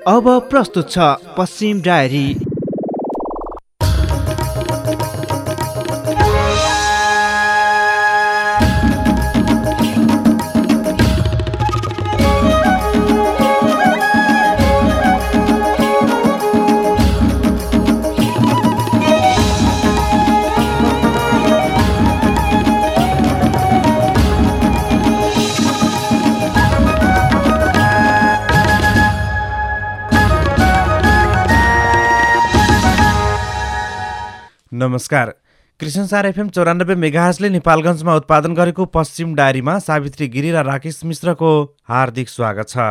अब प्रस्तुत छ पश्चिम डायरी। नमस्कार। कृष्णसार एफएम 94 मेगाहर्जले नेपालगञ्जमा उत्पादन गरेको पश्चिम डायरीमा सावित्री गिरी र राकेश मिश्रको हार्दिक स्वागत छ।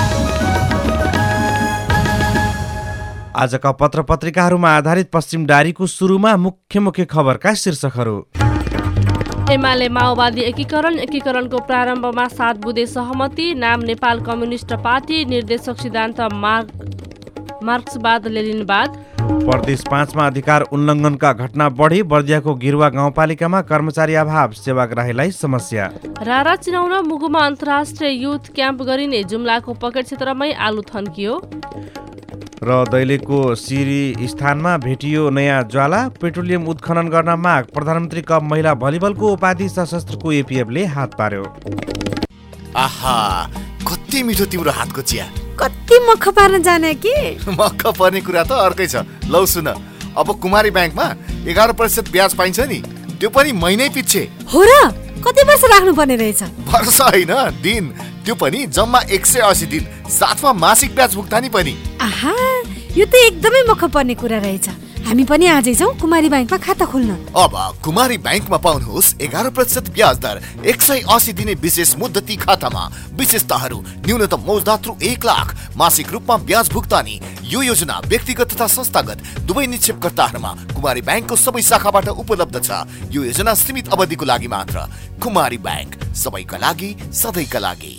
आजका पत्र पत्रिकाहरूमा आधारित पश्चिम डायरीको सुरुमा मुख्य खबरका शीर्षकहरू। एमाले माओवादी एकीकरणको प्रारम्भमा 7 बुँदे सहमति, नाम नेपाल कम्युनिस्ट पार्टी, निर्देशक सिद्धान्त मार्क्सवाद लेनिनवाद। प्रदेश 5 मा अधिकार उल्लङ्घनका घटना बढी, बर्दियाको गिरुवा गाउँपालिकामा कर्मचारी अभाव, सेवाग्राहीलाई समस्या। रारा चिनाउन मुगुमा अन्तर्राष्ट्रिय युथ क्याम्प गरिने, जुम्लाको पकेट क्षेत्रमै आलु थन्कियो। र दैलेखको सिरी स्थानमा भेटियो नयाँ ज्वाला, पेट्रोलियम उत्खनन गर्न माग, प्रधानमन्त्री कप महिला भलिबलको उपाधि सशस्त्रको एपिएफले हात पार्यो। आहा, कति मिठो तिम्रो हातको चिया। कति मख पार्न जाने कि? मख पर्ने कुरा त अर्कै छ। लौ सुन, अब कुमारी ब्याङ्कमा 11% ब्याज पाइन्छ नि, त्यो पनि महिनै पछि। हो र? कति वर्ष राख्नु पर्ने रहेछ? वर्ष होइन, दिन। त्यो पनि जम्मा 180 दिन, साथमा मासिक ब्याज भुक्तानी पनि। आहा, यो त एकदमै मख पर्ने कुरा रहेछ। हामी पनि आजै जाउँ कुमारी ब्याङ्कमा खाता खोल्न। अब कुमारी ब्याङ्कमा पाउनुहोस् 11% ब्याज दर, 180 दिने विशेष मुद्दती खातामा विशेषताहरू, न्यूनतम मौजदात्रु 1 लाख, मासिक रूपमा ब्याज भुक्तानी। यो योजना व्यक्तिगत तथा संस्थागत दुवै निक्षेपकर्ताहरूमा कुमारी ब्याङ्कको सबै शाखाबाट उपलब्ध छ। यो योजना सीमित अवधिको लागि मात्र। कुमारी ब्याङ्क, सबैका लागि, सधैँका लागि।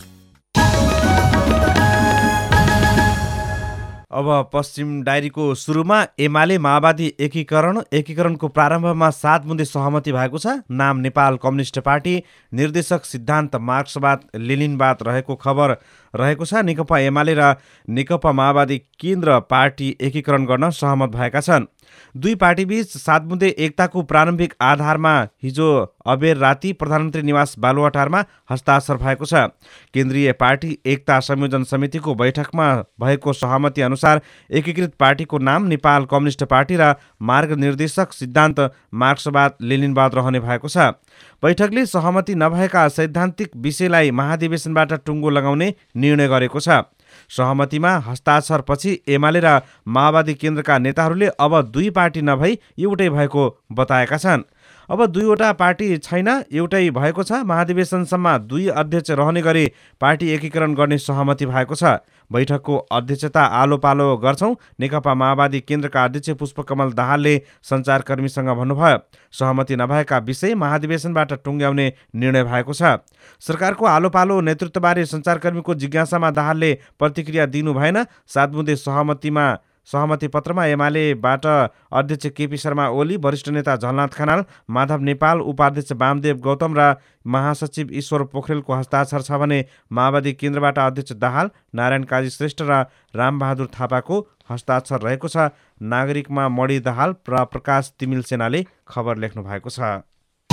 अब पश्चिम डायरीको सुरुमा एमाले माओवादी एकीकरणको प्रारम्भमा 7 बुँदे सहमति भएको छ, नाम नेपाल कम्युनिस्ट पार्टी, निर्देशक सिद्धान्त मार्क्सवाद लेनिनवाद रहेको खबर रहेको छ। नेकपा एमाले र नेकपा माओवादी केन्द्र पार्टी एकीकरण गर्न सहमत भएका छन्। दुई पार्टीबीच 7 बुँदे एकताको प्रारम्भिक आधारमा हिजो अबेर राति प्रधानमन्त्री निवास बालुवाटारमा हस्ताक्षर भएको छ। केन्द्रीय पार्टी एकता संयोजन समितिको बैठकमा भएको सहमति अनुसार एकीकृत पार्टीको नाम नेपाल कम्युनिस्ट पार्टी र मार्ग निर्देशक सिद्धान्त मार्क्सवाद लेनिनवाद रहने भएको छ। बैठकले सहमति नभएका सैद्धान्तिक विषयलाई महाधिवेशनबाट टुङ्गो लगाउने निर्णय गरेको छ। सहमतिमा हस्ताक्षरपछि एमाले र माओवादी केन्द्रका नेताहरूले अब दुई पार्टी नभई एउटै भएको बताएका छन्। अब दुईवटा पार्टी छैन, एउटै भएको छ। महाधिवेशनसम्म 2 अध्यक्ष रहने गरी पार्टी एकीकरण गर्ने सहमति भएको छ। बैठकको अध्यक्षता आलो पालो गर्छौं, नेकपा माओवादी केन्द्रका अध्यक्ष पुष्पकमल दाहालले सञ्चारकर्मीसँग भन्नुभयो। सहमति नभएका विषय महाधिवेशनबाट टुङ्ग्याउने निर्णय भएको छ। सरकारको आलो पालो नेतृत्वबारे सञ्चारकर्मीको जिज्ञासामा दाहालले प्रतिक्रिया दिनु भएन। 7 बुँदे सहमति पत्रमा एमालेबाट अध्यक्ष केपी शर्मा ओली, वरिष्ठ नेता झलनाथ खनाल, माधव नेपाल, उपाध्यक्ष वामदेव गौतम र महासचिव ईश्वर पोखरेलको हस्ताक्षर छ भने माओवादी केन्द्रबाट अध्यक्ष दाहाल, नारायण काजी श्रेष्ठ र रामबहादुर थापाको हस्ताक्षर रहेको छ। नागरिकमा मणि दाहाल र प्रकाश तिमिल सेनाले खबर लेख्नु भएको छ।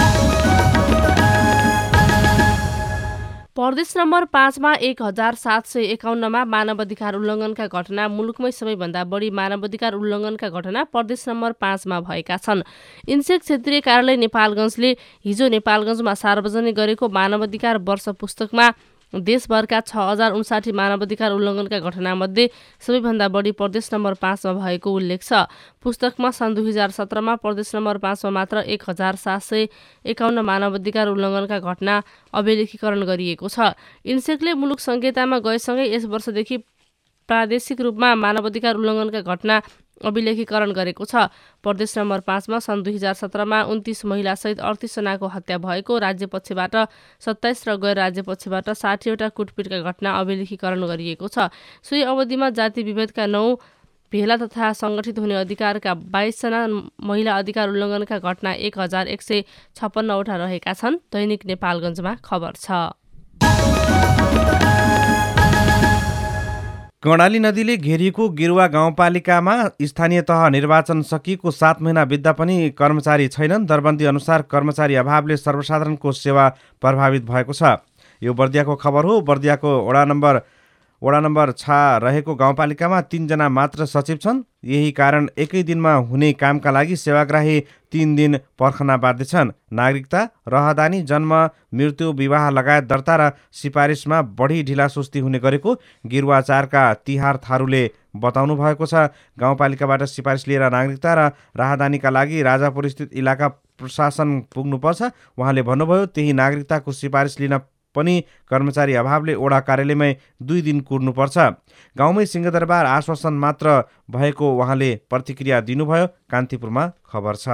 प्रदेश नम्बर 5 मा 1751 मा मानवाधिकार उल्लङ्घनका घटना, मुलुकमै सबैभन्दा बढी मानवाधिकार उल्लङ्घनका घटना प्रदेश नम्बर 5 मा भएका छन्। इन्सेक क्षेत्रीय कार्यालय नेपालगञ्जले हिजो नेपालगञ्जमा सार्वजनिक गरेको मानवाधिकार वर्ष पुस्तकमा देशभरका 6059 मानवाधिकार उल्लङ्घनका घटनामध्ये सबैभन्दा बढी प्रदेश नम्बर 5 मा भएको उल्लेख छ। पुस्तकमा सन् 2017 मा प्रदेश नम्बर 5 मा मात्र 1751 मानवाधिकार उल्लङ्घनका घटना अभिलेखीकरण गरिएको छ। इन्सेकले मुलुक संहितामा गएसँगै यस वर्षदेखि प्रादेशिक रूपमा मानवाधिकार उल्लङ्घनका घटना अभिलेखीकरण गरेको छ। प्रदेश नम्बर 5 मा सन् 2017 मा 29 महिलासहित 38 जनाको हत्या भएको, राज्य पक्षबाट 27 र गैर राज्य पक्षबाट 60 वटा कुटपिटका घटना अभिलेखीकरण गरिएको छ। सोही अवधिमा जाति विभेदका 9 भेला तथा सङ्गठित हुने अधिकारका 22 जना, महिला अधिकार उल्लङ्घनका घटना 1156 वटा रहेका छन्। दैनिक नेपालगञ्जमा खबर छ। कर्णाली नदीले घेरिएको गिरुवा गाउँपालिकामा स्थानीय तह निर्वाचन सकिएको 7 महिना बित्दा पनि कर्मचारी छैनन्। दरबन्दी अनुसार कर्मचारी अभावले सर्वसाधारणको सेवा प्रभावित भएको छ। यो बर्दियाको खबर हो। बर्दियाको वडा नम्बर 6 रहेको गाउँपालिकामा 3 जना मात्र सचिव छन्। यही कारण एकै दिनमा हुने कामका लागि सेवाग्राही 3 दिन पर्खना बाध्य छन्। नागरिकता, रहदानी, जन्म, मृत्यु, विवाह लगायत दर्ता र सिफारिसमा बढी ढिलासुस्ती हुने गरेको गिरुवाचारका तिहार थारूले बताउनु भएको छ। गाउँपालिकाबाट सिफारिस लिएर नागरिकता र राहदानीका लागि राजापुर स्थित इलाका प्रशासन पुग्नुपर्छ। उहाँले भन्नुभयो त्यही नागरिकताको सिफारिस लिन पनि कर्मचारी अभावले ओडा कार्यालयमै 2 दिन कुर्नुपर्छ। गाउँमै सिंहदरबार आश्वासन मात्र भएको उहाँले प्रतिक्रिया दिनुभयो। कान्तिपुरमा खबर छ।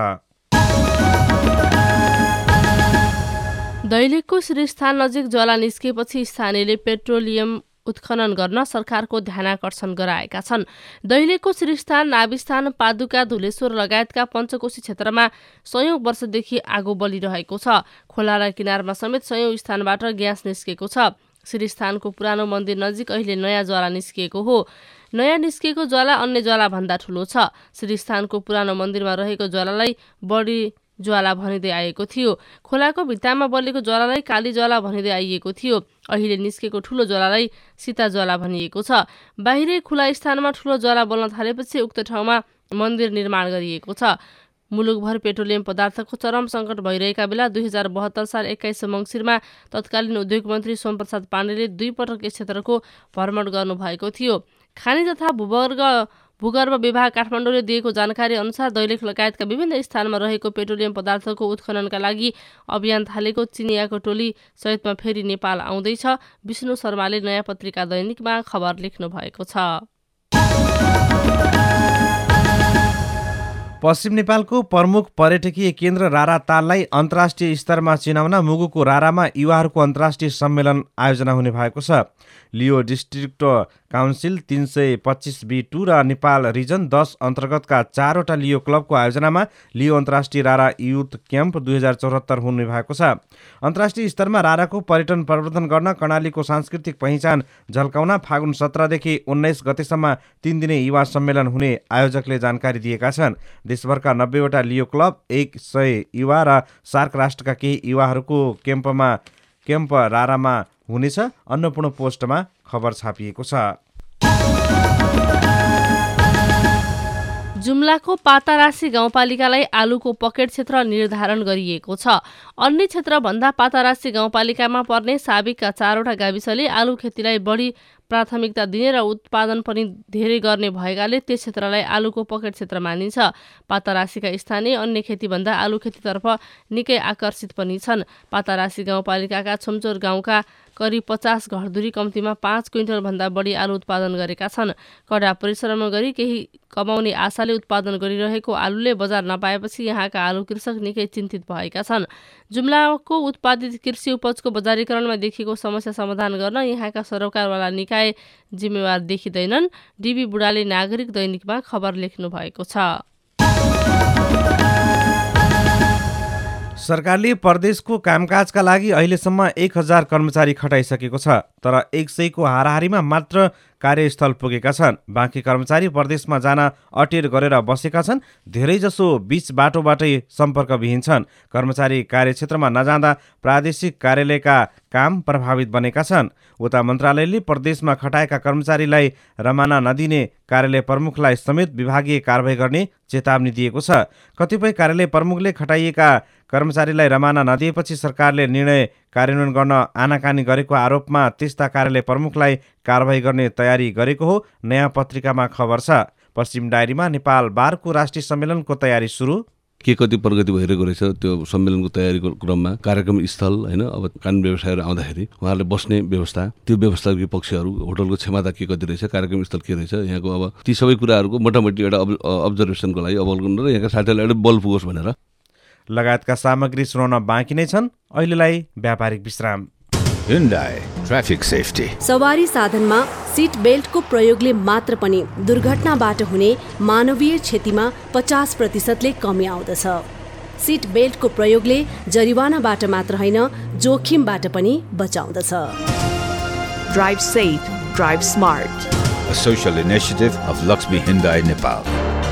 दैलेखको श्रीस्थान नजिक ज्वाला निस्केपछि स्थानीयले पेट्रोलियम उत्खनन गर्न सरकारको ध्यानाकर्षण गराएका छन्। दैलेखको श्रीस्थान, नाभिस्थान, पादुका, धुलेश्वर लगायतका पञ्चकोशी क्षेत्रमा 100औं वर्षदेखि आगो बलिरहेको छ। खोला र किनारमा समेत 100औं स्थानबाट ग्यास निस्केको छ। श्रीस्थानको पुरानो मन्दिर नजिक अहिले नयाँ ज्वाला निस्किएको हो। नयाँ निस्किएको ज्वाला अन्य ज्वाला भन्दा ठुलो छ। श्रीस्थानको पुरानो मन्दिरमा रहेको ज्वालालाई बढी ज्वाला भनिँदै आएको थियो। खोलाको भित्तामा बलेको ज्वालालाई काली ज्वाला भनिँदै आइएको थियो। अहिले निस्केको ठुलो ज्वालालाई सीता ज्वाला भनिएको छ। बाहिरै खुला स्थानमा ठुलो ज्वाला बल्न थालेपछि उक्त ठाउँमा मन्दिर निर्माण गरिएको छ। मुलुकभर पेट्रोलियम पदार्थको चरम सङ्कट भइरहेका बेला 2072 साल 21 मङ्सिरमा तत्कालीन उद्योग मन्त्री सोमप्रसाद पाण्डेले 2 पटक यस क्षेत्रको भ्रमण गर्नुभएको थियो। खानी तथा भूगर्भ विभाग काठमाडौँले दिएको जानकारी अनुसार दैलेख लगायतका विभिन्न स्थानमा रहेको पेट्रोलियम पदार्थको उत्खननका लागि अभियान थालेको चिनियाको टोली सहितमा फेरि नेपाल आउँदैछ। विष्णु शर्माले नयाँ पत्रिका दैनिकमा खबर लेख्नु भएको छ। पश्चिम नेपालको प्रमुख पर्यटकीय केन्द्र राराताललाई अन्तर्राष्ट्रिय स्तरमा चिनाउन मुगुको रारामा युवाहरूको अन्तर्राष्ट्रिय सम्मेलन आयोजना हुने भएको छ। लियो डिस्ट्रिक्ट काउन्सिल 325B2 र नेपाल रिजन 10 अन्तर्गतका 4वटा लियो क्लबको आयोजनामा लियो अन्तर्राष्ट्रिय रारा युथ क्याम्प 2074 हुने भएको छ। अन्तर्राष्ट्रिय स्तरमा राराको पर्यटन प्रवर्धन गर्न कर्णालीको सांस्कृतिक पहिचान झल्काउन फागुन 17 देखि 19 गतेसम्म 3 दिने युवा सम्मेलन हुने आयोजकले जानकारी दिएका छन्। देशभरका 90वटा लियो क्लब, 100 युवा र सार्क राष्ट्रका केही युवाहरूको क्याम्प रारामा हुनेछ। अन्नपूर्ण पोस्टमा खबर छापिएको छ। जुम्लाको पातारासी गाउँपालिकालाई आलुको पकेट क्षेत्र निर्धारण गरिएको छ। अन्य क्षेत्रभन्दा पातारासी गाउँपालिकामा पर्ने साबिकका 4वटा गाविसले आलु खेतीलाई बढी प्राथमिकता दिने र उत्पादन पनि धेरै गर्ने भएकाले त्यस क्षेत्रलाई आलुको पकेट क्षेत्र मानिन्छ। पातारासीका स्थानीय अन्य खेतीभन्दा आलु खेतीतर्फ निकै आकर्षित पनि छन्। पातारासी गाउँपालिकाका छुमचोर गाउँका करिब 50 घरधुरी कम्तीमा 5 क्विन्टलभन्दा बढी आलु उत्पादन गरेका छन्। कडा परिश्रम गरी केही कमाउने आशाले उत्पादन गरिरहेको आलुले बजार नपाएपछि यहाँका आलु कृषक निकै चिन्तित भएका छन्। जुम्लाको उत्पादित कृषि उपजको बजारीकरणमा देखिएको समस्या समाधान गर्न यहाँका सरोकारवाला निकाय जिम्मेवार देखिँदैनन्। डिबी बुढाले नागरिक दैनिकमा खबर लेख्नु भएको छ। सरकारले प्रदेशको कामकाजका लागि अहिलेसम्म 1000 कर्मचारी खटाइसकेको छ, तर 100 को हाराहारीमा मात्र कार्यस्थल पुगेका छन्। बाँकी कर्मचारी प्रदेशमा जान अटेर गरेर बसेका छन्। धेरैजसो बीच बाटोबाटै सम्पर्कविहीन छन्। कर्मचारी कार्यक्षेत्रमा नजाँदा प्रादेशिक कार्यालयका काम प्रभावित बनेका छन्। उता मन्त्रालयले प्रदेशमा खटाएका कर्मचारीलाई रमाना नदिने कार्यालय प्रमुखलाई समेत विभागीय कारबाही गर्ने चेतावनी दिएको छ। कतिपय कार्यालय प्रमुखले खटाइएका कर्मचारीलाई रमाना नदिएपछि सरकारले निर्णय कार्यान्वयन गर्न आनाकानी गरेको आरोपमा त्यस्ता कार्यालय प्रमुखलाई कारबाही गर्ने तयारी गरेको हो। नयाँ पत्रिकामा खबर छ। पश्चिम डायरीमा नेपाल बारको राष्ट्रिय सम्मेलनको तयारी सुरु। के कति प्रगति भइरहेको रहेछ त्यो सम्मेलनको तयारीको क्रममा कार्यक्रम स्थल हैन, अब कानुन व्यवसायहरू आउँदाखेरि उहाँहरूले बस्ने व्यवस्था, त्यो व्यवस्थाको पक्षहरू, होटलको क्षमता के कति रहेछ, कार्यक्रम स्थल के रहेछ, यहाँको अब ती सबै कुराहरूको मोटामोटी एउटा अब्जर्भेसनको लागि अवलोकन र यहाँका साथीहरूलाई एउटा बल पुगोस् भनेर लगायतका सामग्री सुनाउन बाँकी नै छन्। अहिलेलाई व्यापारिक विश्राम। Hyundai traffic safety. सवारी साधनमा सीट बेल्टको प्रयोगले मात्र पनि दुर्घटनाबाट हुने मानवीय क्षतिमा 50% कमी आउँदछ। सीट बेल्टको प्रयोगले जरिवानाबाट मात्र होइन जोखिमबाट पनि बचाउँदछ। Drive safe, drive smart. a social initiative of Lakshmi Hyundai Nepal.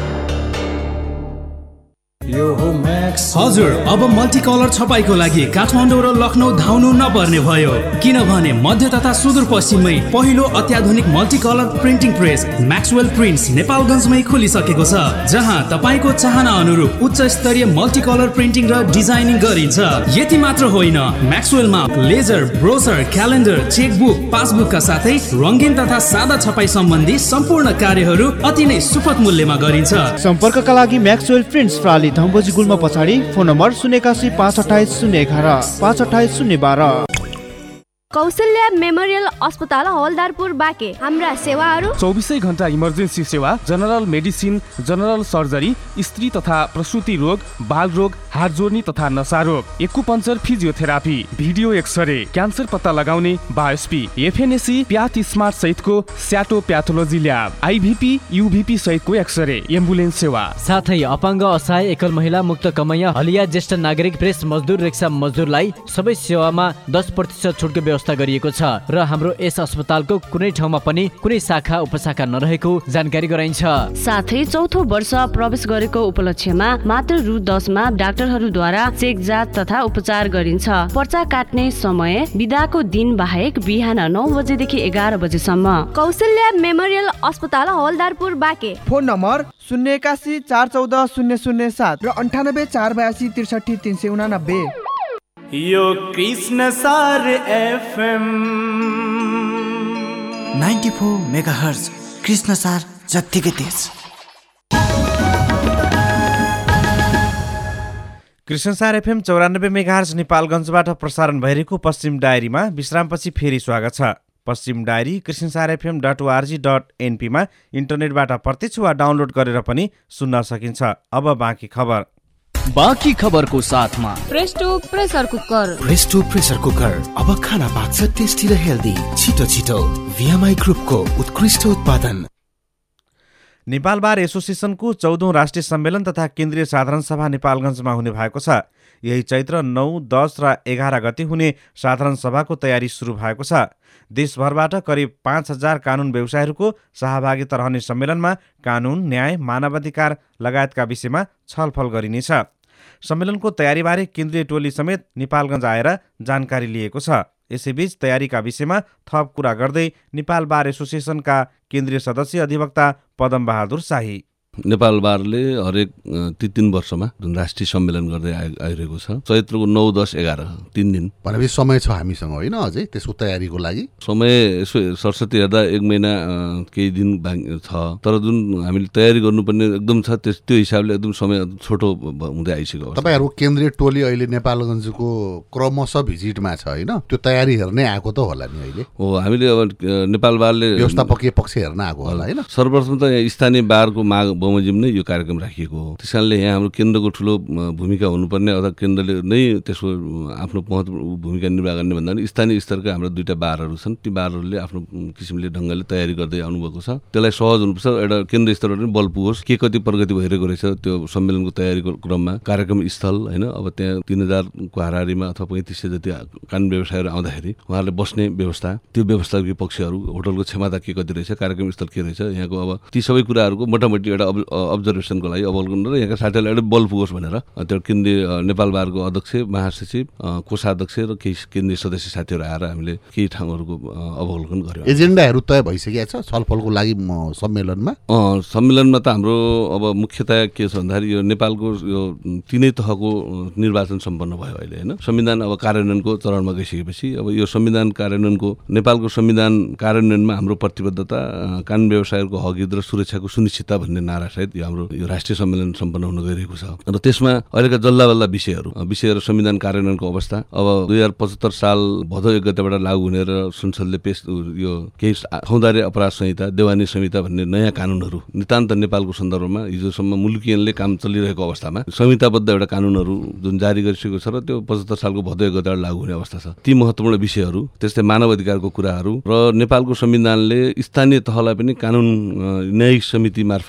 हजुर, अब मल्टिकलर छपाईको लागि काठमाडौँ र लखनऊ धाउनु नपर्ने भयो, किनभने मध्य तथा सुदूरपश्चिममै पहिलो अत्याधुनिक multicolour printing press Maxwell prints नेपालगञ्जमै खोलिसकेको छ, जहाँ तपाईको चाहना अनुरूप उच्च स्तरीय मल्टिकलर प्रिन्टिङ र डिजाइनिङ गरिन्छ। यति मात्र होइन, म्याक्सवेलमा लेजर, ब्रोसर, क्यालेन्डर, चेकबुक, पासबुकका साथै रङ्गीन तथा सादा छपाई सम्बन्धी सम्पूर्ण कार्यहरू अति नै सुपथ मूल्यमा गरिन्छ। सम्पर्कका लागि म्याक्सवेल प्रिन्ट्स प्राली धम्बोजी गुल्म पछाडि, फोन नम्बर 81 528 011 528 012। कौशल्या मेमोरियल अस्पताल हवलदारपुर बाँके। हाम्रा सेवाहरू 24 घण्टा इमर्जेन्सी सेवा, जनरल मेडिसिन, जनरल सर्जरी, स्त्री तथा प्रसुति रोग, बाल रोग, हाड जोड्नी तथा नसा रोग, acupuncture, physiotherapy, video x-ray, cancer पत्ता लगाउने, बायोस्पी, एफएनएसी, प्याथ स्मार्ट सहितको स्याटो प्याथोलोजी ल्याब, आइभिपी, युभिपी सहितको एक्सरे, एम्बुलेन्स सेवा, साथै अपाङ्ग, असहाय, एकल महिला, मुक्त कमैया, हलिया, ज्येष्ठ नागरिक, प्रेस मजदुर, रिक्सा मजदुरलाई सबै सेवामा 10% छुटको व्यवस्था गरिएको छ र हाम्रो यस अस्पतालको कुनै ठाउँमा पनि कुनै शाखा उपशाखा नरहेको जानकारी गराइन्छ। साथै चौथो वर्ष प्रवेश गरेको उपलक्ष्यमा मात्र रु 10 मा डाक्टरहरूद्वारा चेक जाँच तथा उपचार गरिन्छ। पर्चा काट्ने समय बिदाको दिन बाहेक बिहान 9 बजेदेखि 11 बजेसम्म। कौशल्या मेमोरियल अस्पताल हवलदारपुर बाँके। फोन नम्बर 081 414 007 र 98 482 63 389। यो कृष्ण सार एफएम 94 मेगाहर्ज, कृष्ण सार जत्तिकै तेज। कृष्णसार एफएम 94 मेगाहर्ज नेपालगञ्जबाट प्रसारण भइरहेको पश्चिम डायरीमा विश्रामपछि फेरि स्वागत छ। पश्चिम डायरी krishnasarfm.org.np मा इन्टरनेटबाट प्रत्यक्ष वा डाउनलोड गरेर पनि सुन्न सकिन्छ। अब बाँकी खबर। बाँकी खबरको साथमा Presto pressure cooker. Presto pressure cooker अब खाना पाक्छ टेस्टी र हेल्दी। छिटो छिटो VMI ग्रुपको उत्कृष्ट उत्पादन। नेपाल बार एसोसिएसनको 14औं राष्ट्रिय सम्मेलन तथा केन्द्रीय साधारण सभा नेपालगञ्जमा हुने भएको छ। यही चैत्र 9, 10 र 11 गते हुने साधारण सभाको तयारी सुरु भएको छ। देशभरबाट करिब 5000 कानुन व्यवसायीहरूको सहभागिता रहने सम्मेलनमा कानुन, न्याय, मानवाधिकार लगायतका विषयमा छलफल गरिनेछ। सम्मेलनको तयारीबारे केन्द्रीय टोली समेत नेपालगञ्ज आएर जानकारी लिएको छ। यसैबीच तयारीका विषयमा थप कुरा गर्दै नेपाल बार एसोसिएसनका केन्द्रीय सदस्य अधिवक्ता पदम बहादुर शाही, नेपाल बारले हरेक 3 वर्षमा जुन राष्ट्रिय सम्मेलन गर्दै आइरहेको छ, चैत्रको 9, 10, 11 3 दिन भनेपछि समय छ हामीसँग होइन अझै त्यसको तयारीको लागि। समय यसो सरस्वती हेर्दा 1 महिना केही दिन छ, तर जुन हामीले तयारी गर्नुपर्ने एकदम छ त्यो हिसाबले एकदम समय छोटो हुँदै आइसक्यो। तपाईहरु केन्द्रीय टोली अहिले नेपालगञ्जको क्रमशः भिजिटमा छ होइन, त्यो तयारी हेर्नै आएको त होला नि अहिले? हो, हामीले अब नेपाल बारले व्यवस्थापकीय पक्ष हेर्न आएको होला होइन। सर्वप्रथम त स्थानीय बारको माग बमोजिम नै यो कार्यक्रम राखिएको हो। त्यसकारणले यहाँ हाम्रो केन्द्रको ठुलो भूमिका हुनुपर्ने अथवा केन्द्रले नै त्यसको आफ्नो भूमिका निर्वाह गर्ने भन्दा पनि स्थानीय स्तरका हाम्रो 2टा बारहरू छन्। ती बारहरूले आफ्नो किसिमले ढङ्गले तयारी गर्दै आउनुभएको छ। त्यसलाई सहज हुनुपर्छ, एउटा केन्द्र स्तरबाट पनि बल पुगोस्। के कति प्रगति भइरहेको रहेछ त्यो सम्मेलनको तयारीको क्रममा। कार्यक्रम स्थल होइन, अब त्यहाँ 3000 को हाराहारीमा अथवा 3500 जति कानुन व्यवसायीहरू आउँदाखेरि उहाँहरूले बस्ने व्यवस्था, त्यो व्यवस्थापकीय पक्षहरू, होटलको क्षमता के कति रहेछ, कार्यक्रम स्थल के रहेछ, यहाँको अब ती सबै कुराहरूको मोटामोटी एउटा अब्जर्भेसनको लागि अवलोकन र यहाँका साथीहरूलाई एउटा बल पुगोस् भनेर त्यो केन्द्रीय नेपाल बारको अध्यक्ष, महासचिव, कोषाध्यक्ष र केही केन्द्रीय सदस्य साथीहरू आएर हामीले केही ठाउँहरूको अवलोकन गर्यौँ। एजेन्डाहरू तय भइसकेको छ छलफलको लागि सम्मेलनमा? सम्मेलनमा त हाम्रो अब मुख्यतया के छ भन्दाखेरि यो नेपालको यो 3 तहको निर्वाचन सम्पन्न भयो अहिले होइन। संविधान अब कार्यान्वयनको चरणमा गइसकेपछि अब यो संविधान कार्यान्वयनको, नेपालको संविधान कार्यान्वयनमा हाम्रो प्रतिबद्धता, कानुन व्यवसायहरूको हकहित र सुरक्षाको सुनिश्चितता भन्ने नारा सहित यो हाम्रो यो राष्ट्रिय सम्मेलन सम्पन्न हुन गइरहेको छ। र त्यसमा अहिलेका जल्लाबल्ला विषयहरू संविधान कार्यान्वयनको अवस्था, अब 2075 साल भदौ 1 गतेबाट लागू हुने र संसदले पेश यो केही फौजदारी अपराध संहिता, देवानी संहिता भन्ने नयाँ कानुनहरू नितान्त नेपालको सन्दर्भमा हिजोसम्म मुलुकियनले काम चलिरहेको अवस्थामा संहिताबद्ध एउटा कानुनहरू जुन जारी गरिसकेको छ र त्यो 75 सालको भदौ 1 गतेबाट लागू हुने अवस्था छ। ती महत्त्वपूर्ण विषयहरू, त्यस्तै मानव अधिकारको कुराहरू र नेपालको संविधानले स्थानीय तहलाई पनि कानुन न्यायिक समिति मार्फत केही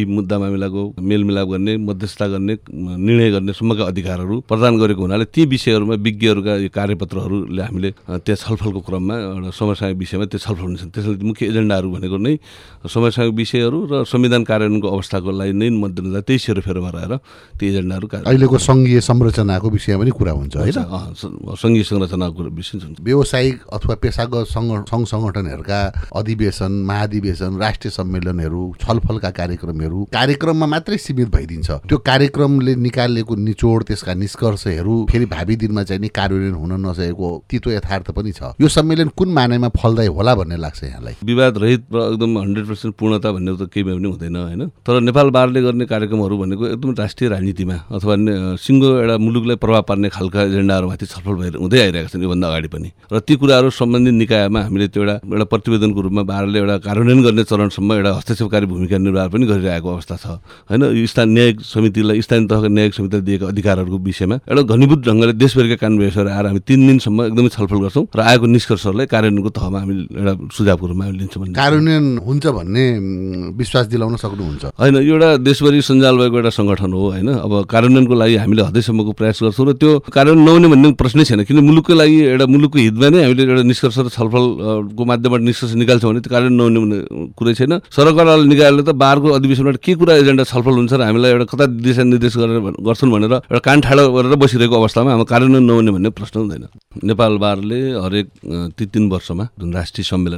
केही मुद्दा मामिलाको मेलमिलाप गर्ने, मध्यस्थता गर्ने, निर्णय गर्ने सम्मका अधिकारहरू प्रदान गरेको हुनाले ती विषयहरूमा विज्ञहरूका कार्यपत्रहरूले हामीले त्यहाँ छलफलको क्रममा एउटा समसामयिक विषयमा त्यो छलफल हुन्छन्। त्यसैले मुख्य एजेन्डाहरू भनेको नै समसामयिक विषयहरू र संविधान कार्यान्वयनको अवस्थाको लागि नै मध्यनजर त्यही सेरोफेरोमा रहेर ती एजेन्डाहरू अहिलेको सङ्घीय संरचनाको विषयमा पनि कुरा हुन्छ होइन, सङ्घीय संरचनाको विषय हुन्छ। व्यावसायिक अथवा पेसागत सङ्घ सङ्गठनहरूका अधिवेशन, महाधिवेशन, राष्ट्रिय सम्मेलनहरू, छलफलका कार्यक्रममा मात्रै सीमित भइदिन्छ। त्यो कार्यक्रमले निकालेको निचोड, त्यसका निष्कर्षहरू फेरि भावी दिनमा चाहिँ नि कार्यान्वयन हुन नसकेको तितो यथार्थ पनि छ। यो सम्मेलन कुन मानेमा फलदायी होला भन्ने लाग्छ यहाँलाई? विवाद रहित र एकदम 100% पूर्णता भन्ने त केही पनि हुँदैन होइन। तर नेपाल बारले गर्ने कार्यक्रमहरू भनेको एकदम राष्ट्रिय राजनीतिमा अथवा सिङ्गो एउटा मुलुकलाई प्रभाव पार्ने खालका एजेन्डाहरूमाथि छलफल हुँदै आइरहेका छन् योभन्दा अगाडि पनि। र ती कुराहरू सम्बन्धित निकायमा हामीले त्यो एउटा प्रतिवेदनको रूपमा बारले एउटा कार्यान्वयन गर्ने चरणसम्म एउटा हस्तक्षेपकारी भूमिका निर्वाह पनि गरिरहेको अवस्था छ होइन। यो स्थानीय तहका न्यायिक समितिलाई दिएका अधिकारहरूको विषयमा एउटा घनीभूत ढङ्गले देशभरिका कानुन व्यवस्थाहरू आएर हामी 3 दिनसम्म एकदमै छलफल गर्छौँ र आएको निष्कर्षहरूलाई कार्यान्वयनको तहमा हामी एउटा सुझावको रूपमा लिन्छौँ। कार्यान्वयन हुन्छ भन्ने विश्वास दिलाउन सक्नुहुन्छ होइन? यो एउटा देशभरि सञ्जाल भएको एउटा सङ्गठन हो होइन। अब कार्यान्वयनको लागि हामीले हदैसम्मको प्रयास गर्छौँ र त्यो कार्यान्वयन नहुने भन्ने प्रश्नै छैन, किन मुलुकको लागि एउटा मुलुकको हितमा नै हामीले एउटा निष्कर्ष र छलफलको माध्यमबाट निष्कर्ष निकाल्छौँ भने त्यो कार्यान्वयन नहुने भन्ने कुरै छैन। सरकारवाला निकायले त बारको अधिवेशनबाट के कुरा एजेन्डा छलफल हुन्छ र हामीलाई एउटा कता दिशानिर्देश गर्छन् भनेर एउटा कान ठाडो गरेर बसिरहेको अवस्थामा हाम्रो कार्यान्वयन नहुने भन्ने प्रश्न हुँदैन। नेपाल बारले हरेक 3 वर्षमा जुन राष्ट्रिय सम्मेलन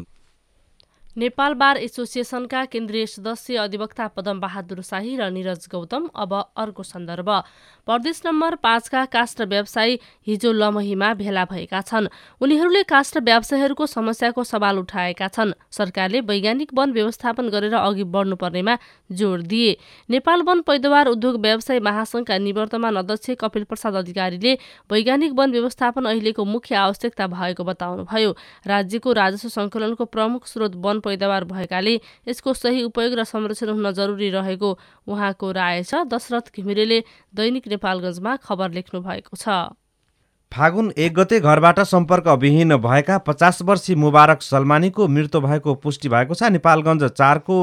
नेपाल बार एसोसिएसनका केन्द्रीय सदस्य अधिवक्ता पदम बहादुर शाही र निरज गौतम। अब अर्को सन्दर्भ, प्रदेश नम्बर 5 का काष्ठ व्यवसायी हिजो लमहीमा भेला भएका छन्। उनीहरूले काष्ठ व्यवसायीहरूको समस्याको सवाल उठाएका छन्। सरकारले वैज्ञानिक वन व्यवस्थापन गरेर अघि बढ्नुपर्नेमा जोड दिए। नेपाल वन पैदावार उद्योग व्यवसायी महासंघका निवर्तमान अध्यक्ष कपिल प्रसाद अधिकारीले वैज्ञानिक वन व्यवस्थापन अहिलेको मुख्य आवश्यकता भएको बताउनुभयो। राज्यको राजस्व सङ्कलनको प्रमुख स्रोत वन पैदावार भएकाले यसको सही उपयोग र संरक्षण हुन जरुरी रहेको उहाँको राय छ। दशरथ घिमिरेले दैनिक नेपालगञ्जमा खबर लेख्नु भएको छ। फागुन 1 गते घरबाट सम्पर्क विहीन भएका 50 वर्षीय मुबारक सलमानीको मृत्यु भएको पुष्टि भएको छ। नेपालगञ्ज 4 को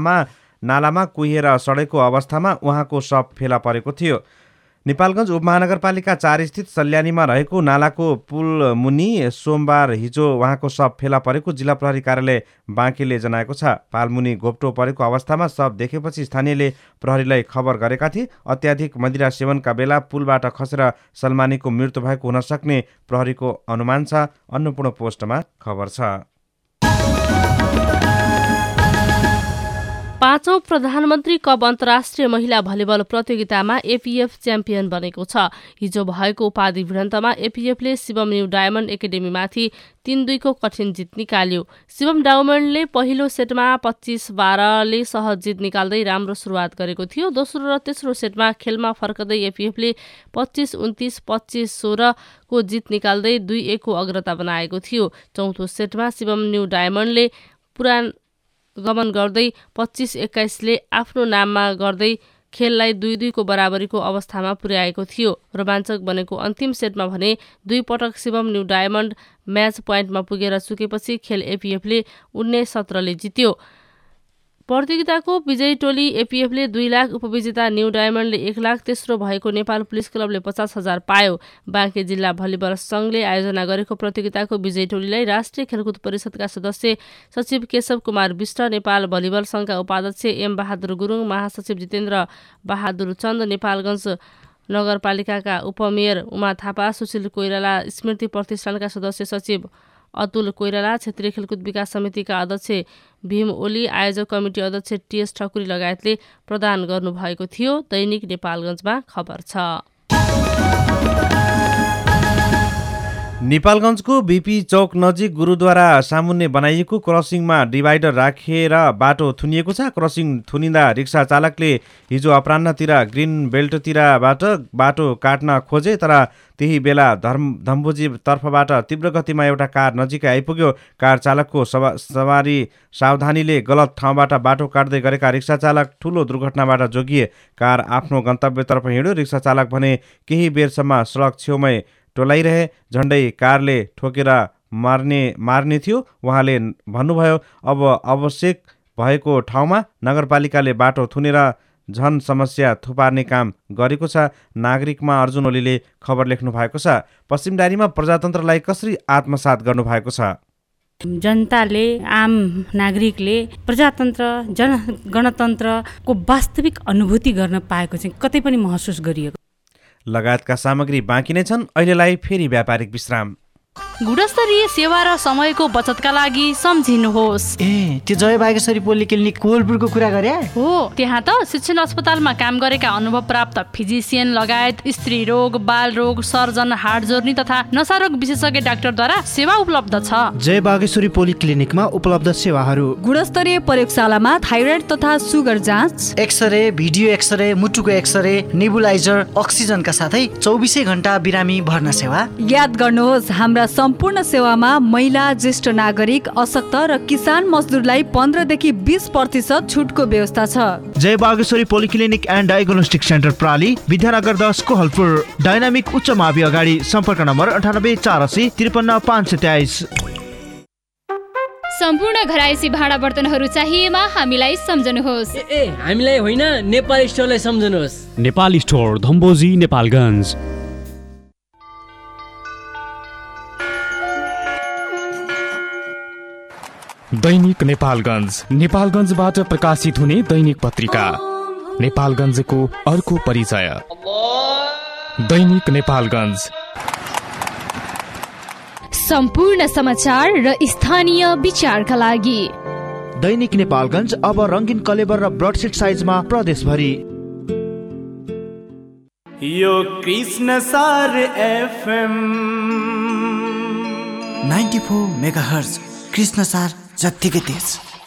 नालामा कुहिएर सडेको अवस्थामा उहाँको शव फेला परेको थियो। नेपालगञ्ज उपमहानगरपालिका 4 स्थित सल्यानीमा रहेको नालाको पुल मुनि सोमबार हिजो उहाँको शव फेला परेको जिल्ला प्रहरी कार्यालय बाँकीले जनाएको छ। पालमुनि घोप्टो परेको अवस्थामा शव देखेपछि स्थानीयले प्रहरीलाई खबर गरेका थिए। अत्याधिक मदिरा सेवनका बेला पुलबाट खसेर सलमानीको मृत्यु भएको हुन सक्ने प्रहरीको अनुमान छ। अन्नपूर्ण पोस्टमा खबर छ। 5औं प्रधानमन्त्री कप अन्तर्राष्ट्रिय महिला भलिबल प्रतियोगितामा एपीएफ च्याम्पियन बनेको छ। हिजो भएको उपाधि भिडन्तमा एपीएफले शिवम न्यू डायमन्ड एकाडेमीमाथि 3-2 को कठिन जित निकाल्यो। शिवम डायमन्डले पहिलो सेटमा 25-12 ले सहज जित निकाल्दै राम्रो सुरुवात गरेको थियो। दोस्रो र तेस्रो सेटमा खेलमा फर्कदै एपीएफले 25-29, 25-16 को जित निकाल्दै 2-1 को अग्रता बनाएको थियो। चौथो सेटमा शिवम न्यू डायमन्डले पुरान गमन गर्दै 25-21 ले आफ्नो नाममा गर्दै खेललाई 2-2 को बराबरीको अवस्थामा पुर्याएको थियो। रोमाञ्चक बनेको अन्तिम सेटमा भने 2 पटक शिवम न्यू डायमन्ड म्याच पोइन्टमा पुगेर चुकेपछि खेल एपीएफले 19-17 ले जित्यो। प्रतियोगिताको विजयी टोली एपीएफले 2 लाख, उपविजेता न्यू डायमन्डले 1 लाख, तेस्रो भएको नेपाल पुलिस क्लबले 50,000 पायो। बाँके जिल्ला भलिबल संघले आयोजना गरेको प्रतियोगिताको विजयी टोलीलाई राष्ट्रिय खेलकुद परिषदका सदस्य सचिव केशव कुमार विष्ट, नेपाल भलिबल संघका उपाध्यक्ष एम बहादुर गुरुङ, महासचिव जितेन्द्र बहादुर चन्द, नेपालगञ्ज नगरपालिकाका उपमेयर उमा थापा, सुशील कोइराला, स्मृति प्रतिष्ठानका सदस्य सचिव अतुल कोइराला, क्षेत्रीय खेलकुद विकास समितिका अध्यक्ष भीम ओली, आयोजक कमिटी अध्यक्ष टीएस ठकुरी लगायतले प्रदान गर्नुभएको थियो। दैनिक नेपालगञ्जमा खबर छ। नेपालगञ्जको बीपी चौक नजिक गुरुद्वारा सामुन्ने बनाइएको क्रसिङमा डिभाइडर राखेर बाटो थुनिएको छ। क्रसिङ थुनिँदा रिक्सा चालकले हिजो अपराह्नतिर ग्रिन बेल्टतिरबाट बाटो काट्न खोजे, तर त्यही बेला धम्बुजी तर्फबाट तीव्र गतिमा एउटा कार नजिकै आइपुग्यो। कार चालकको सवारी सावधानीले गलत ठाउँबाट बाटो काट्दै गरेका रिक्सा चालक ठूलो दुर्घटनाबाट जोगिए। कार आफ्नो गन्तव्यतर्फ हिँड्यो। रिक्सा चालक भने केही बेरसम्म सडक छेउमै टोलाइरहे। झन्डै कारले ठोकेर मार्ने थियो। उहाँले भन्नुभयो, अब आवश्यक भएको ठाउँमा नगरपालिकाले बाटो थुनेर झन समस्या थुपार्ने काम गरेको छ। नागरिकमा अर्जुन ओलीले खबर लेख्नु भएको छ। पश्चिम डायरीमा प्रजातन्त्रलाई कसरी आत्मसात गर्नु भएको छ? जनताले आम नागरिकले प्रजातन्त्र गणतन्त्रको वास्तविक अनुभूति गर्न पाएको चाहिँ कतै पनि महसुस गरिएको लगायतका सामग्री बाँकी नै छन्। अहिलेलाई फेरि व्यापारिक विश्राम। गुणस्तरीय सेवा र समयको बचतका लागि सम्झिनुहोस्। त्यो जय बागेश्वरी पोलिक्लिनिक कोहलपुरको कुरा गरे हो। त्यहाँ त शिक्षण अस्पतालमा काम गरेका अनुभव प्राप्त फिजिसियन लगायत स्त्री रोग, बाल रोग, सर्जन, हाड जोर्नी तथा नसारोग विशेषज्ञ डाक्टरद्वारा सेवा उपलब्ध छ। जय बागेश्वरी पोलिक्लिनिकमा उपलब्ध सेवाहरू: गुणस्तरीय प्रयोगशालामा थाइरोइड तथा सुगर जाँच, एक्सरे, भिडियो एक्सरे, मुटुको एक्सरे, नेबुलाइजर, अक्सिजनका साथै 24 घण्टा बिरामी भर्ना सेवा। याद गर्नुहोस्, हाम्रा सम्पूर्ण सेवामा महिला, ज्येष्ठ नागरिक, अशक्त र किसान मजदुरलाई 15 देखि 20% छुटको व्यवस्था छ। Jai Bageshwari polyclinic and diagnostic centre प्राली, विद्यानगर 10 कोहलपुर। डायनामिक उच्च मावि अगाडि। सम्पर्क नम्बर 98 480 53 523। सम्पूर्ण घरायसी भाँडा बर्तनहरू चाहिएमा हामीलाई सम्झनुहोस्। हामीलाई होइन, नेपाल स्टोरलाई सम्झनुहोस्। नेपाल स्टोर, धम्बोजी, नेपालगञ्ज। दैनिक नेपालगञ्ज, नेपालगञ्जबाट प्रकाशित हुने दैनिक पत्रिका। नेपालगञ्जको अर्को परिचय। दैनिक नेपालगञ्ज, सम्पूर्ण समाचार र स्थानीय विचारका लागि। दैनिक नेपालगञ्ज अब रङ्गिन कलेबर र ब्रोडसिट साइजमा प्रदेशभरि। यो कृष्ण सार एफएम 94 मेगाहर्ज कृष्ण सार जत्तिकै तेज।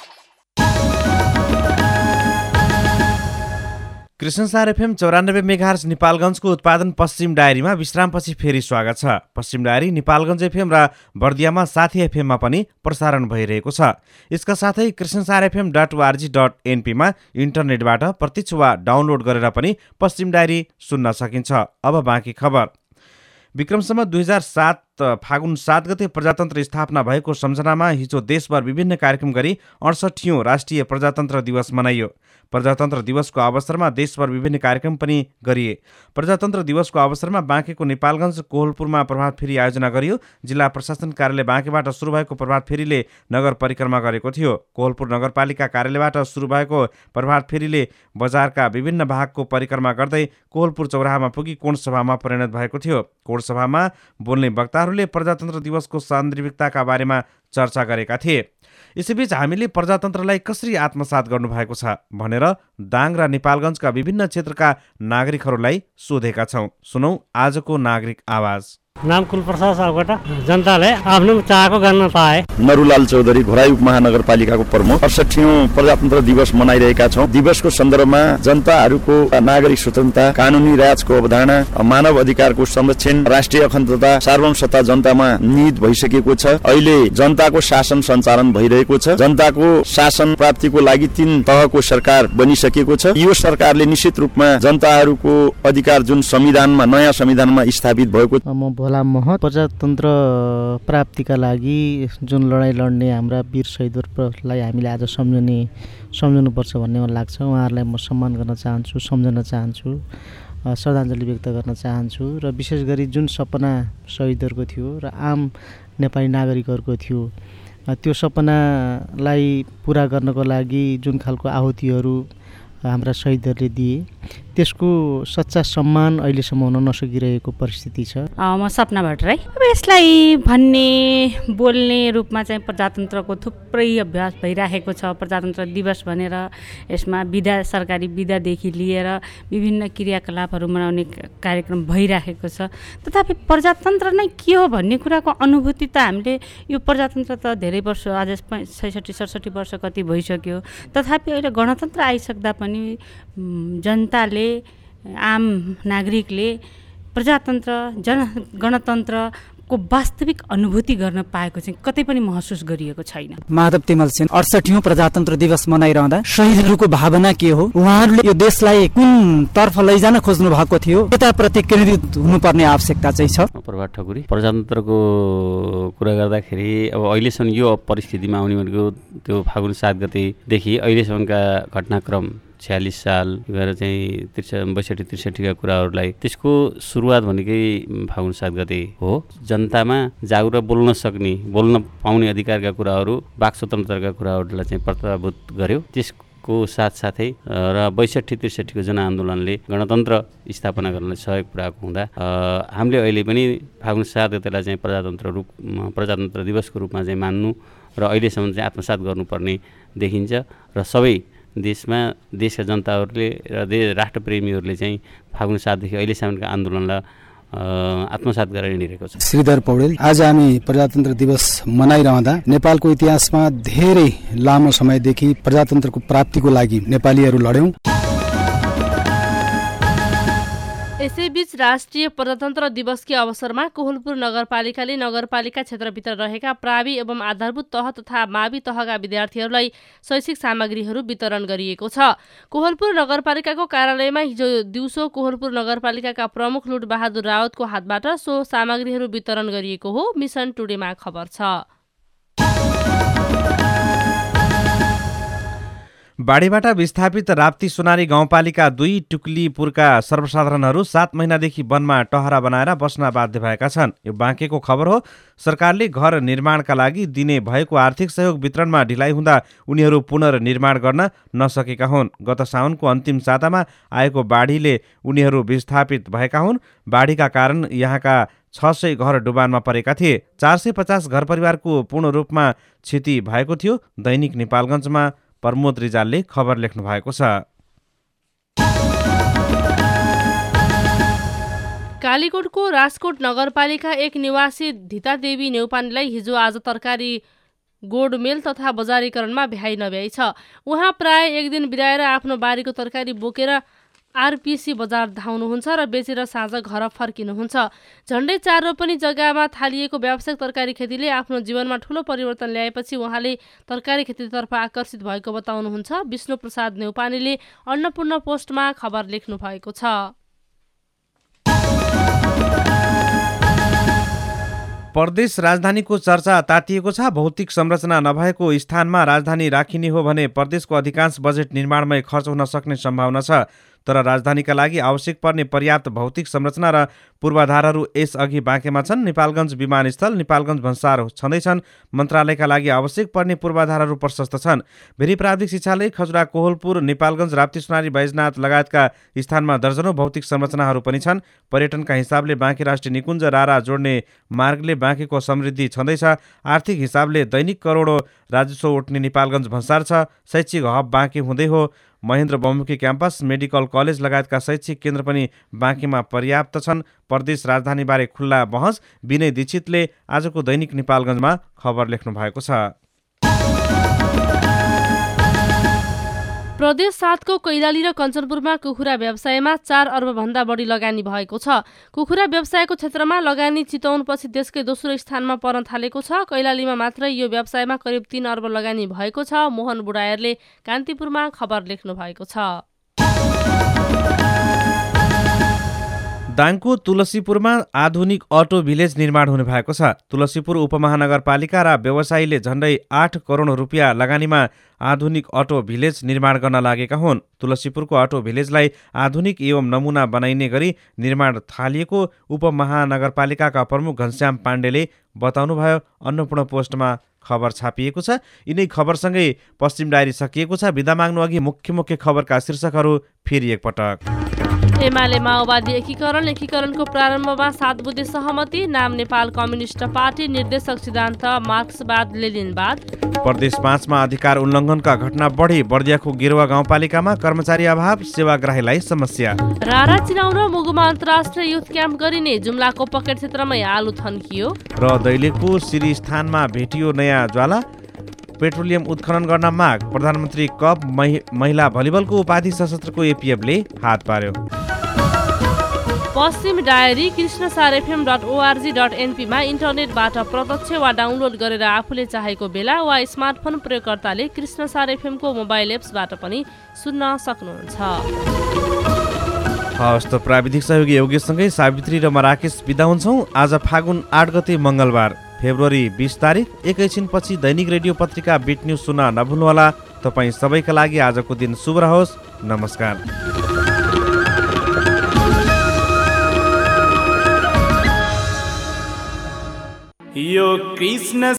कृष्णसार एफएम 94 मेगाहर्ज नेपालगञ्जको उत्पादन पश्चिम डायरीमा विश्रामपछि फेरि स्वागत छ। पश्चिम डायरी नेपालगञ्ज एफएम र बर्दियामा साथी एफएममा पनि प्रसारण भइरहेको छ। यसका साथै कृष्णसार FM.org.np मा इन्टरनेटबाट प्रत्यक्ष वा डाउनलोड गरेर पनि पश्चिम डायरी सुन्न सकिन्छ। अब बाँकी खबर। विक्रमसम्म 2007 फागुन 7 गते प्रजातन्त्र स्थापना भएको सम्झनामा हिजो देशभर विभिन्न कार्यक्रम गरी 68औं राष्ट्रिय प्रजातन्त्र दिवस मनाइयो। प्रजातन्त्र दिवसको अवसरमा देशभर विभिन्न कार्यक्रम पनि गरिए। प्रजातन्त्र दिवसको अवसरमा बाँकेको नेपालगञ्ज कोहलपुरमा प्रभात फेरी आयोजना गरियो। जिल्ला प्रशासन कार्यालय बाँकेबाट सुरु भएको प्रभात फेरीले नगर परिक्रमा गरेको थियो। कोहलपुर नगरपालिका कार्यालयबाट सुरु भएको प्रभात फेरीले बजारका विभिन्न भागको परिक्रमा गर्दै कोहलपुर चौराहामा पुगी कोण सभामा परिणत भएको थियो। कोण सभामा बोल्ने वक्ताहरूले प्रजातन्त्र दिवसको सान्दर्भिकताका बारेमा चर्चा गरेका थिए। यसैबीच हामीले प्रजातन्त्रलाई कसरी आत्मसात गर्नुभएको छ भनेर दाङ र नेपालगञ्जका विभिन्न क्षेत्रका नागरिकहरूलाई सोधेका छौँ। सुनौ आजको नागरिक आवाज। नाम कुलप्रसाद सापकोटा। जनताले आफ्नो चाहेको गर्न पाए। नरुलाल चौधरी, घोराई उपमहानगरपालिकाको प्रमुख। 68औं प्रजातन्त्र दिवस मनाइरहेका छौँ। दिवसको सन्दर्भमा जनताहरूको नागरिक स्वतन्त्रता, कानुनी राजको अवधारणा, मानव अधिकारको संरक्षण, राष्ट्रिय अखण्डता, सार्वभौमसत्ता जनतामा निहित भइसकेको छ। अहिले जनताको शासन सञ्चालन भइरहेको छ। जनताको शासन प्राप्तिको लागि 3 तहको सरकार बनिसकेको छ। यो सरकारले निश्चित रूपमा जनताहरूको अधिकार जुन संविधानमा, नयाँ संविधानमा स्थापित भएको भोला महत, प्रजातन्त्र प्राप्तिका लागि जुन लडाईँ लड्ने हाम्रा वीर शहीदहरूलाई हामीले आज सम्झनुपर्छ भन्ने मलाई लाग्छ। उहाँहरूलाई म सम्मान गर्न चाहन्छु, सम्झन चाहन्छु, श्रद्धाञ्जली व्यक्त गर्न चाहन्छु। र विशेष गरी जुन सपना शहीदहरूको थियो र आम नेपाली नागरिकहरूको थियो, त्यो सपनालाई पुरा गर्नको लागि जुन खालको आहुतिहरू हाम्रा शहीदहरूले दिए, त्यसको सच्चा सम्मान अहिलेसम्म हुन नसकिरहेको परिस्थिति छ। म सपना भट्टराई। अब यसलाई भन्ने बोल्ने रूपमा चाहिँ प्रजातन्त्रको थुप्रै अभ्यास भइराखेको छ। प्रजातन्त्र दिवस भनेर यसमा सरकारी बिदादेखि लिएर विभिन्न क्रियाकलापहरू मनाउने कार्यक्रम भइराखेको छ। तथापि प्रजातन्त्र नै के हो भन्ने कुराको अनुभूति त हामीले यो प्रजातन्त्र त धेरै वर्ष, आज 65-67 वर्ष कति भइसक्यो। तथापि अहिले गणतन्त्र आइसक्दा पनि जनताले, आम नागरिकले प्रजातन्त्र गणतन्त्र को वास्तविक अनुभूति गर्न पाएको चाहिँ कतै पनि महसुस गरिएको छैन। माधव तिमल सेन 68औं प्रजातन्त्र दिवस मनाइरहँदा शहीदहरूको भावना के हो, उहाँहरूले यो देशलाई कुन तर्फ लैजान खोज्नु भएको थियो, यताप्रति केन्द्रित हुनुपर्ने आवश्यकता चाहिँ छ। प्रभात ठकुरी प्रजातन्त्रको कुरा गर्दाखेरि अब अहिलेसम्म यो परिस्थितिमा आउने भनेको त्यो फागुन 7 गतेदेखि अहिलेसम्मका घटनाक्रम 46 साल गएर चाहिँ 62-63 का कुराहरूलाई त्यसको सुरुवात भनेकै फागुन 7 गते हो। जनतामा जागरुक बोल्न सक्ने, बोल्न पाउने अधिकारका कुराहरू, वाक स्वतन्त्रताका कुराहरूलाई चाहिँ प्रत्याभूत गर्यो। त्यसको साथसाथै र 62-63 को जनआन्दोलनले गणतन्त्र स्थापना गर्न सहयोग पुर्याएको हुँदा हामीले अहिले पनि फागुन 7 गतेलाई चाहिँ प्रजातन्त्र दिवसको रूपमा चाहिँ मान्नु र अहिलेसम्म चाहिँ आत्मसात गर्नुपर्ने देखिन्छ र सबै देशका जनताहरूले र राष्ट्रप्रेमीहरूले चाहिँ फागुन 7 देखि अहिलेसम्मका आन्दोलनलाई आत्मसात गरेर हिँडिरहेको छ। श्रीधर पौडेल, आज हामी प्रजातन्त्र दिवस मनाइरहँदा नेपालको इतिहासमा धेरै लामो समयदेखि प्रजातन्त्रको प्राप्तिको लागि नेपालीहरू लड्यौं। यसैबीच राष्ट्रिय प्रजातन्त्र दिवसकै अवसरमा कोहलपुर नगरपालिकाले नगरपालिका क्षेत्रभित्र रहेका प्रावि एवं आधारभूत तह तथा मावि तहका विद्यार्थीहरूलाई शैक्षिक सामग्रीहरू वितरण गरिएको छ। कोहलपुर नगरपालिकाको कार्यालयमा हिजो दिउँसो कोहलपुर नगरपालिकाका प्रमुख लुट बहादुर रावतको हातबाट सो सामग्रीहरू वितरण गरिएको हो। मिसन टुडेमा खबर छ। बाढीबाट विस्थापित राप्ती सोनारी गाउँपालिका 2 टुक्लीपुरका सर्वसाधारणहरू 7 महिनादेखि वनमा टहरा बनाएर बस्न बाध्य भएका छन्। यो बाँकेको खबर हो। सरकारले घर निर्माणका लागि दिने भएको आर्थिक सहयोग वितरणमा ढिलाइ हुँदा उनीहरू पुनर्निर्माण गर्न नसकेका हुन्। गत साउनको अन्तिम सातामा आएको बाढीले उनीहरू विस्थापित भएका हुन्। बाढीका कारण यहाँका 600 घर डुबानमा परेका थिए। 450 घर परिवारको पूर्ण रूपमा क्षति भएको थियो। दैनिक नेपालगञ्जमा प्रमोद रिजालले खबर लेख्नु भएको छ। कालीकोटको राजकोट नगरपालिका 1 निवासी धितादेवी नेउपानेलाई हिजो आज तरकारी गोडमेल तथा बजारीकरणमा भ्याइ नभ्याइ छ। उहाँ प्राय एक दिन बिराएर आफ्नो बारीको तरकारी बोकेर आरपीसी बजार धाउनुहुन्छ र बेचेर साँझ घर फर्किनुहुन्छ। झण्डै 4 रोपनी जग्गामा थालिएको व्यावसायिक तरकारी खेतीले आफ्नो जीवनमा ठूलो परिवर्तन ल्याएपछि उहाँले तरकारी खेतीतर्फ आकर्षित भएको बताउनुहुन्छ। विष्णु प्रसाद नेउपानेले अन्नपूर्ण पोस्टमा खबर लेख्नु भएको छ। प्रदेश राजधानीको चर्चा तातिएको छ। भौतिक संरचना नभएको स्थानमा राजधानी राखिने हो भने प्रदेशको अधिकांश बजेट निर्माणमै खर्च हुन सक्ने सम्भावना छ। तर राजधानीका लागि आवश्यक पर्ने पर्याप्त भौतिक संरचना र पूर्वाधारहरू यसअघि बाँकेमा छन्। नेपालगञ्ज विमानस्थल, नेपालगञ्ज भन्सार छँदैछन्। मन्त्रालयका लागि आवश्यक पर्ने पूर्वाधारहरू प्रशस्त छन्। भेरी प्राविधिक शिक्षालय, खजुरा, कोहलपुर, नेपालगञ्ज, राप्ती सोनारी, बैजनाथ लगायतका स्थानमा दर्जनौं भौतिक संरचनाहरू पनि छन्। पर्यटनका हिसाबले बाँके राष्ट्रिय निकुञ्ज, रारा जोड्ने मार्गले बाँकेको समृद्धि छँदैछ। आर्थिक हिसाबले दैनिक करोडौं राजस्व उठ्ने नेपालगञ्ज भन्सार छ। शैक्षिक हब बाँके हुँदै हो। महेन्द्र बहुमुखी क्याम्पस, मेडिकल कलेज लगायतका शैक्षिक केन्द्र पनि बाँकेमा पर्याप्त छन्। प्रदेश राजधानीबारे खुल्ला बहस विनय दीक्षितले आजको दैनिक नेपालगञ्जमा खबर लेख्नु भएको छ। प्रदेश 7 को कैलाली र कञ्चनपुरमा कुखुरा व्यवसायमा 4 अर्बभन्दा बढी लगानी भएको छ। कुखुरा व्यवसायको क्षेत्रमा लगानी चितवनपछि देशकै दोस्रो स्थानमा पर्न थालेको छ। कैलालीमा मात्र यो व्यवसायमा करिब 3 अर्ब लगानी भएको छ। मोहन बुढायरले कान्तिपुरमा खबर लेख्नु भएको छ। दाङको तुलसीपुरमा आधुनिक अटो भिलेज निर्माण हुने भएको छ। तुलसीपुर उपमहानगरपालिका र व्यवसायीले झण्डै 8 करोड रुपियाँ लगानीमा आधुनिक अटो भिलेज निर्माण गर्न लागेका हुन्। तुलसीपुरको अटो भिलेजलाई आधुनिक एवं नमुना बनाइने गरी निर्माण थालिएको उपमहानगरपालिकाका प्रमुख घनश्याम पाण्डेले बताउनुभयो। अन्नपूर्ण पोस्टमा खबर छापिएको छ। यिनै खबरसँगै पश्चिम डायरी सकिएको छ। बिदा माग्नु अघि मुख्य खबरका शीर्षकहरू फेरि एकपटक। एमाले माओवादी एकीकरणको प्रारम्भमा 7 बुँदे सहमति। नाम नेपाल कम्युनिस्ट पार्टी। निर्देशक सिद्धान्त मार्क्सवाद लेनिनवाद। प्रदेश 5 मा अधिकार उल्लङ्घनका घटना बढी। बर्दियाको गेरुवा गाउँपालिकामा कर्मचारी अभाव, सेवाग्राहीलाई समस्या। रारा चिनाउन मुगुमा अन्तर्राष्ट्रिय युथ क्याम्प गरिने। जुम्लाको पकेट क्षेत्रमै आलु थन्कियो। र दैलेखको श्री स्थानमा भेटियो नयाँ ज्वाला। पेट्रोलियम उत्खनन गर्न माग। प्रधानमन्त्री कप महिला भलिबलको उपाधि सशस्त्रको एपिएफले हात पार्यो। पश्चिम डायरी कृष्णसारfm.org.np मा इन्टरनेटबाट प्रत्यक्ष वा डाउनलोड गरेर आफूले चाहेको बेला वा स्मार्टफोन प्रयोगकर्ताले कृष्णसार FM को मोबाइल एप्सबाट पनि सुन्न सक्नुहुन्छ। हवस् त प्राविधिक सहयोगी योगेशसँगै सावित्री र म राकेश बिदा हुन्छौँ। आज फागुन 8 गते मङ्गलबार फेब्रुअरी 20 तारिक। एकैछिनपछि दैनिक रेडियो पत्रिका बिट न्युज सुन्न नभुल्नुहोला। तपाईँ सबैका लागि आजको दिन शुभ रहोस्। नमस्कार। यो कृष्ण